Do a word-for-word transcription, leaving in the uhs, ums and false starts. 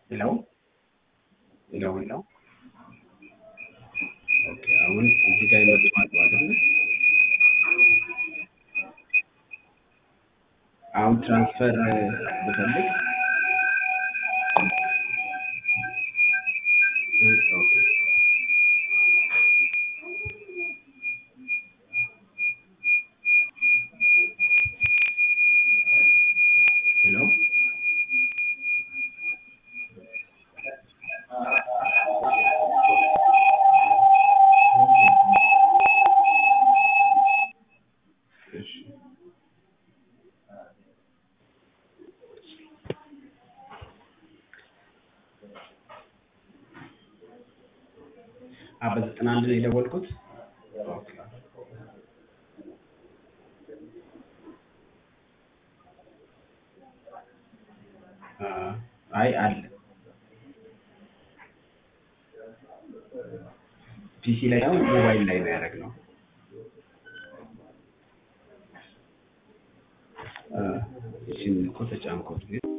Hello? Hello, hello? ኦኬ አሁን እዚህ ጋር ይመጣል አይደል? አሁን ትራንስፈር ብፈልግ ኦኬ ሄሎ እሺ አ በዘጠና አንድ ነው የደወልኩት ኦኬ አ አይ አለ ፒሲ ላይ ነው ሞባይል ላይ ነው ያደረግነው አ እሺ እኮ ተጫንኩት ግን